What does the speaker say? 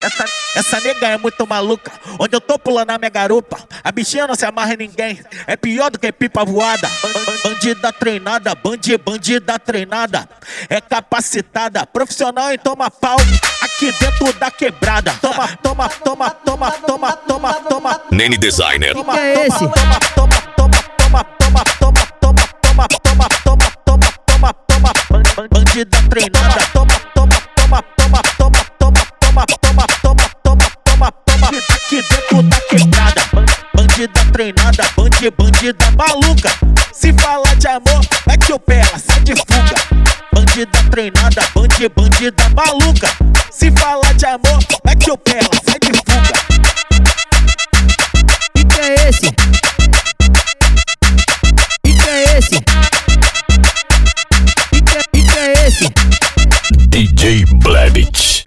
Essa nega é muito maluca. Onde eu tô pulando a minha garupa, a bichinha não se amarra em ninguém. É pior do que pipa voada. Bandida treinada, bandida treinada. É capacitada, profissional em toma pau. Aqui dentro da quebrada. Toma, toma, toma, toma, toma, toma, toma. Nene Designer. Toma, Que é esse? toma, toma, toma, toma, toma, toma, toma, toma, toma, toma, toma, toma, toma. Bandida treinada. Toma, toma, toma, toma, toma, toma, toma, toma, toma, toma, toma, toma. Aqui dentro da quebrada. Bandida treinada, bandida maluca. Se falar de amor, mete o pé, ela sai de fuga. Bandida treinada, bandida maluca. Se falar de amor, mete o pé, ela sai